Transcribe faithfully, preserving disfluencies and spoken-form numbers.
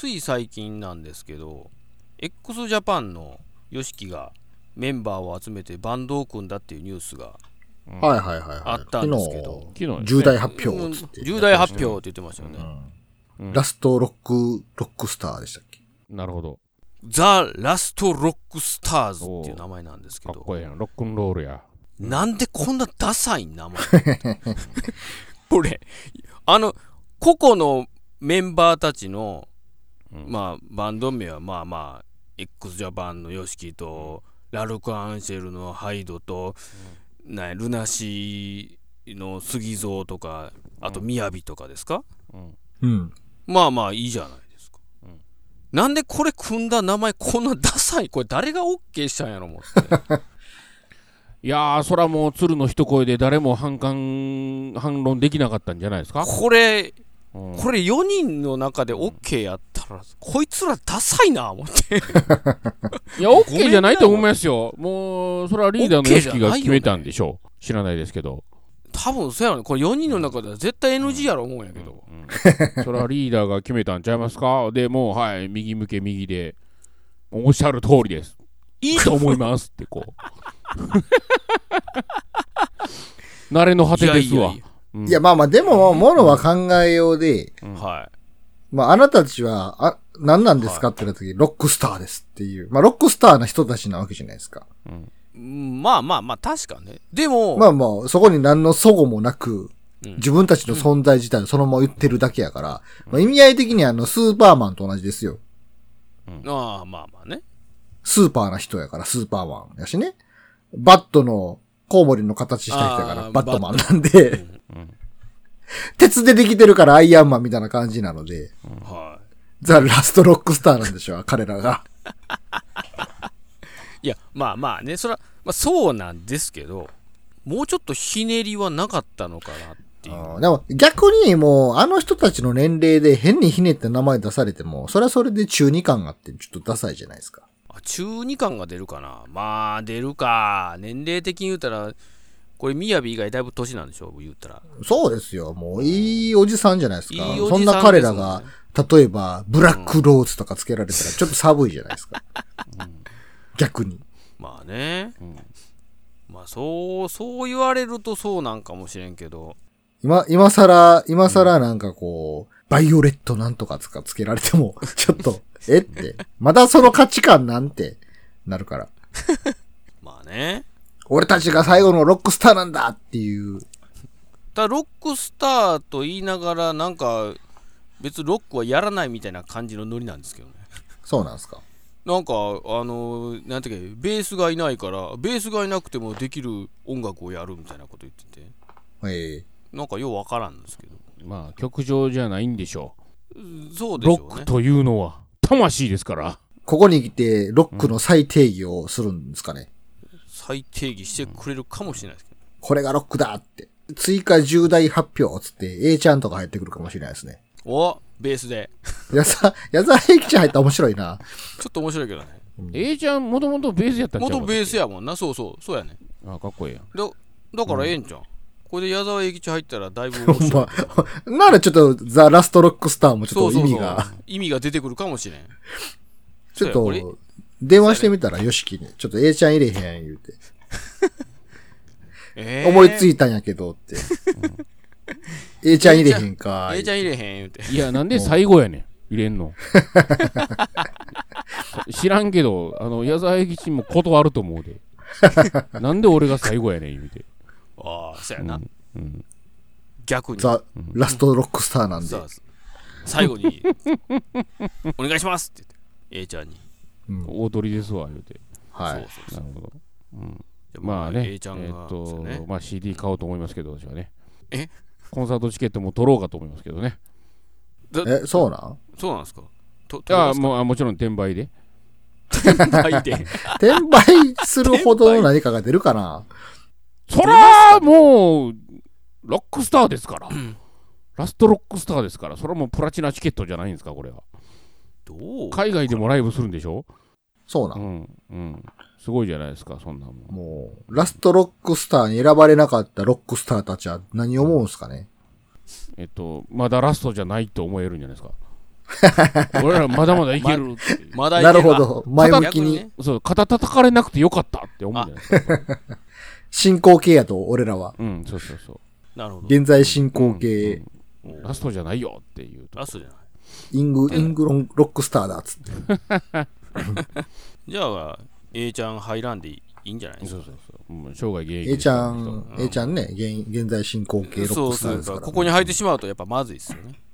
い最近なんですけど x ジャパンの ヨシキがメンバーを集めてバンドを組んだっていうニュースがはいはいはいはいあったんですけど、 昨日重大発表つって、 うん、重大発表って言ってましたよね、 うんうん、ラストロックロックスターでしたっけ。 なるほど。 ザ・ラストロックスターズっていう名前なんですけど、 かっこいいやん、ロックンロールや。 なんでこんなダサい名前これあの個々のメンバーたちの、うん、まあバンド名はまあまあ x ジャパンの ヨシキと、うん、ラルク・アンシェルのハイドと、うん、なルナシーの杉蔵とか、あとみやびとかですか、 うんうん、 まあまあいいじゃないですか、うん、なんでこれ組んだ名前こんなダサい、これ誰が OK したんやろ思っていやー、そらもう鶴の一声で誰も反感反論できなかったんじゃないですか。 これ、うん、これよにんの中で OK やったら、うん、こいつらダサいな思っていや OK じゃないと思いますよ。もうそれはリーダーのヨシキが決めたんでしょう、ね、知らないですけど。 多分そうやろね。これよにんの中では絶対 エヌジー やろ思うんやけど、 うんうんうん、それはリーダーが決めたんちゃいますか。でもうはい右向け右でおっしゃる通りです、いいと思いますってこう慣れの果てですわ。いやいやいや、 うん、いやまあまあでもものは考えようで、 うん、はい。 まああなたたちはあ何なんですかって言った時、はい、ロックスターですっていう、まあロックスターな人たちなわけじゃないですか。 うん、まあまあまあ確かね。でもまあまあそこに何の齟齬もなく、うん、自分たちの存在自体をそのまま言ってるだけやから、うん、まあ、意味合い的にはあのスーパーマンと同じですよ。 うん、ああまあまあね。 スーパーな人やからスーパーマンやしね。バットのコウモリの形した人やからバットマンなんで、うんうん、鉄でできてるからアイアンマンみたいな感じなので、うん、はい、ザ・ラストロックスターなんでしょう彼らがいやまあまあね、それは、まあ、そうなんですけど、もうちょっとひねりはなかったのかなっていう。 でも逆にもうあの人たちの年齢で変にひねって名前出されても、それはそれで中二感があってちょっとダサいじゃないですか。 中二感が出るかな。まあ出るか。年齢的に言うたらこれみやび以外だいぶ年なんでしょ言ったら。 そうですよ。もういいおじさんじゃないですか。いいおじさんですもんね。そんな彼らが例えばブラックローズとかつけられたらちょっと寒いじゃないですか、うん、逆に。 まあね、うん、まあそうそう言われるとそうなんかもしれんけど、 今今さら今さらなんかこう、うん、バイオレットなんとかつかつけられてもちょっとえって、まだその価値観なんてなるからまあね、 俺たちが最後のロックスターなんだっていう。 だロックスターと言いながらなんか別にロックはやらないみたいな感じのノリなんですけどね。 そうなんですか。 なんかあのなんていうかベースがいないからベースがいなくてもできる音楽をやるみたいなこと言ってて、 えー、なんかようわからんですけど、 まあ曲上じゃないんでしょう。 そうでしょうね。 ロックというのは魂ですから。 ここに来てロックの再定義をするんですかね、 うん、再定義してくれるかもしれないですけど、 これがロックだって追加重大発表つって A ちゃんとか入ってくるかもしれないですね。 おベースでやさ矢沢永吉入ったら面白いな。 ちょっと面白いけどね、 うん、A ちゃんもともとベースやったんちゃうか。 元ベースやもんな。そうそうそうやね。 あかっこいいやん。 だだからええんちゃん、うん、これで矢沢永吉入ったらだいぶ面白いならちょっとザ・ラストロックスターもちょっと意味がそうそうそう意味が出てくるかもしれん。 ちょっと電話してみたらよしきにちょっと A ちゃん入れへん言うてえー、思いついたんやけどって、うん、A ちゃん入れへんか A ちゃん入れへん言うて。 いやなんで最後やねん入れんの知らんけどあの矢沢永吉も断ると思うでなんで俺が最後やねん言うて。 ああそうやな、うんうん、逆にザ・ラストロックスターなんで、うん、 最後にお願いしますって言って A ちゃんに、 うん、大鳥ですわ言うて。 はい。 そうそうそう、なるほど、 うん、まあね、 A ちゃんが、 えーっとね、 まあ シーディー 買おうと思いますけど私はね。 えコンサートチケットも取ろうかと思いますけどね。 えそうなんそうなんですか。 といやもうもちろん転売で転売で転売するほどの何かが出るかな。 そらもうロックスターですから、うん、ラストロックスターですから、それはもうプラチナチケットじゃないんですかこれは。 どう海外でもライブするんでしょ。 そうな、 うんうん、すごいじゃないですかそんなもん。 もうラストロックスターに選ばれなかったロックスターたちは何を思うんすかね。 えっとまだラストじゃないと思えるんじゃないですか俺らまだまだいけるっていう、 まだいけなるほど。前向きに。 ね、 そう肩叩かれなくてよかったって思うじゃないですか。 進行形やと、俺らは。 うん、そうそうそう。 なるほど。 現在進行形。 うんうん、ラストじゃないよっていう。 ラストじゃない。 イング、イングロンロックスターだっつって。 じゃあ、A ちゃん入らんでいいんじゃないですか。 そうそうそう。もう生涯現役。 A ちゃん、A ちゃんね、現現在進行形ロックスターですから、ね。 そうそう。ここに入ってしまうとやっぱまずいですよね。